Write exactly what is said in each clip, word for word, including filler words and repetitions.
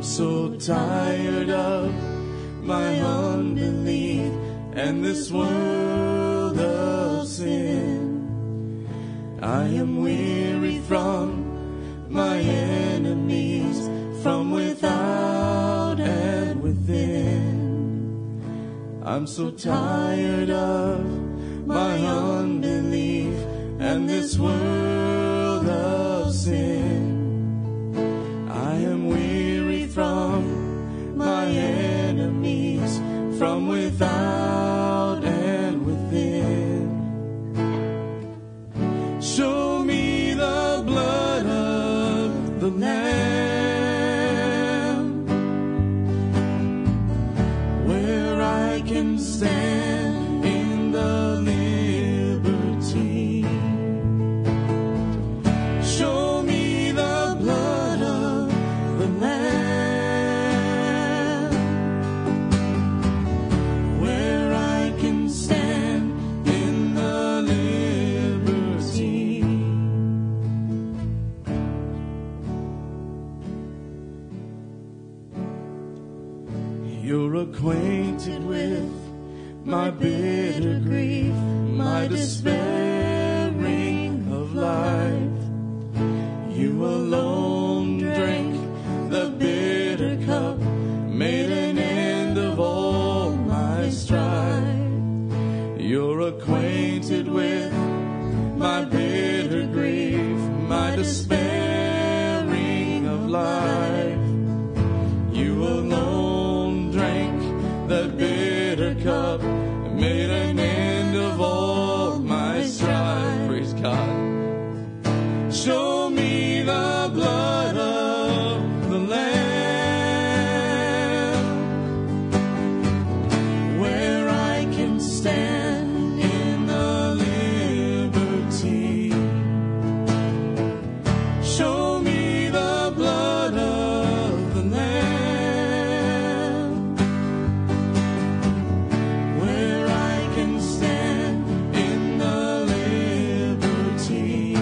I'm so tired of my unbelief and this world of sin. I am weary from my enemies, from without and within. I'm so tired of my unbelief and this world of sin. I am weary from my enemies, from without and within. Show me the blood of the Lamb, where I can stand in the liberty. Show me the blood of the Lamb, where I can stand in the liberty. You're acquainted with my bitter grief, my despairing of life. You alone drank the bitter cup, made an end of all my strife. You're acquainted with my bitter grief, my despairing of life. You alone drank the bitter cup, made an end of all my strife. Praise God. Show me the blood of the Lamb, where I can stand in the liberty. Show me the blood of the Lamb, where I can stand in the liberty.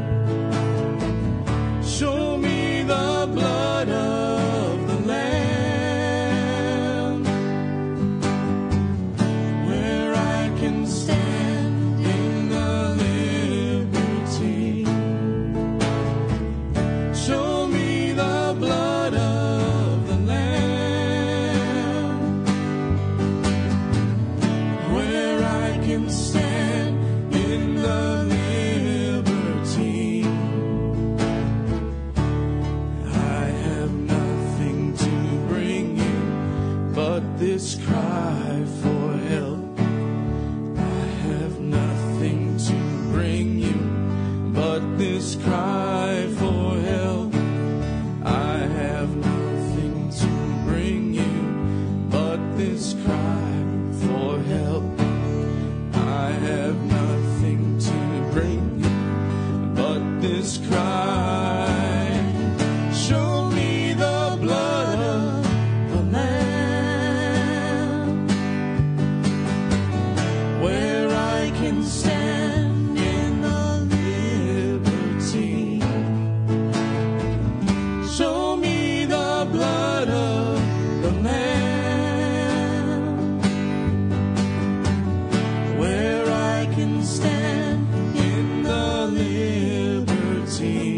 Show me the blood of the Lamb, where I can stand in the liberty. Show me the blood of the Lamb, where I can stand in the liberty. I have nothing to bring you but this cry for help. I have nothing to bring you but this cry for help. I have nothing to bring you but this cry for help. I have nothing to bring you but this cry. Show me the blood of the Lamb, where I can stand in the liberty. Show me the blood of the Lamb, where I can stand in the liberty.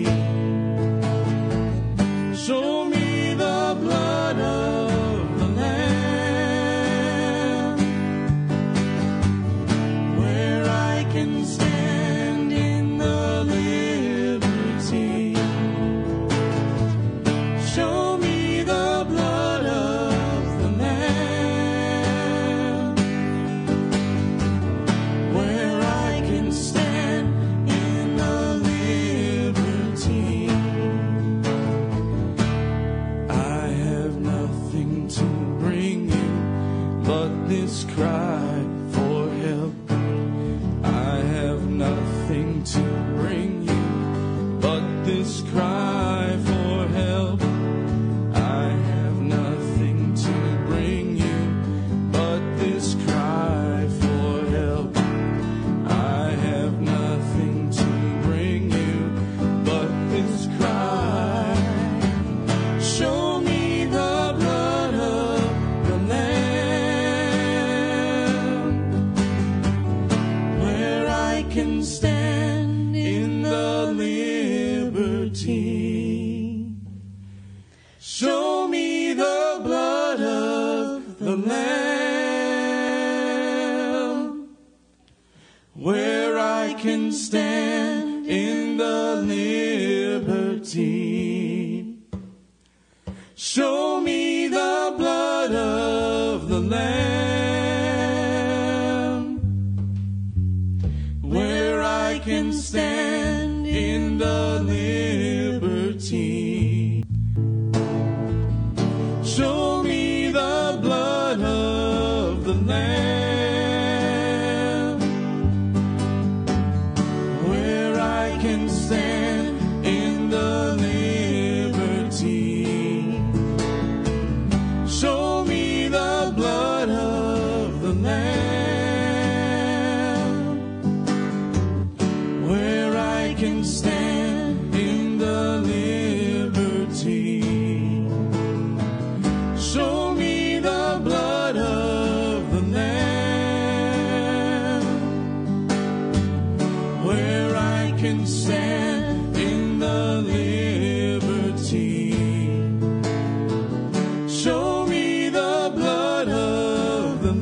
Show me the blood of the Lamb, where I can stand in the liberty. Show me the blood of the Lamb, where I can stand in the liberty. I have nothing to bring you but this cry for help. I have nothing to bring you but this cry for help. I have nothing to bring you but this cry for help. I have nothing to bring you but this cry. Show me the liberty. Show me the blood of the Lamb, where I can stand in the liberty. Show me the blood of the Lamb, where I can stand in the liberty. Show me the blood of the Lamb, where I can stand in the liberty. Show me the blood of the Lamb, where I can stand in the liberty. Show me the blood of the Lamb, where I can stand in the liberty. Show me the blood of the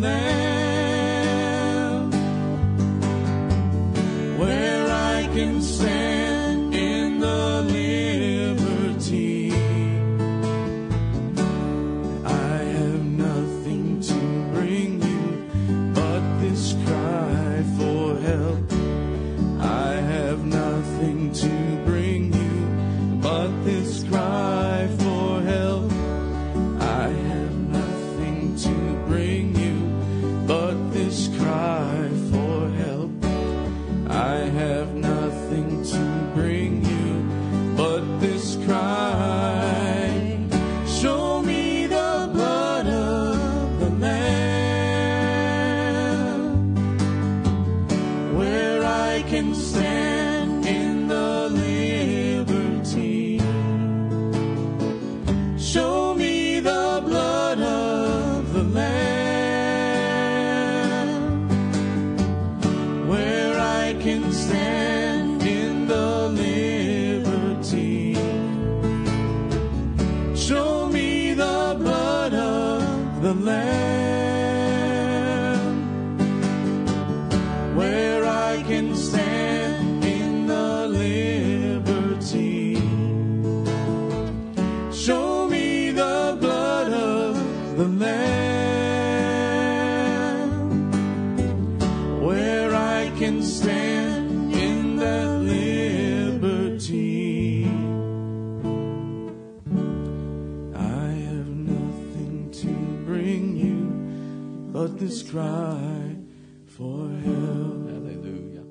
Lamb, where I can stand in the liberty. I have nothing to bring you but this cry for help. I have nothing to bring you but this cry for help. I have nothing to bring you but this cry for help. I have nothing to bring you but this cry. Show me the blood of the Lamb, where I can stand in the liberty. Show me the blood of the Lamb, where I can stand in the liberty. Show me the blood of the Lamb, where I can stand in the liberty. Show me the blood of the Lamb, where I can stand in that liberty. I have nothing to bring you but this cry for help. Hallelujah.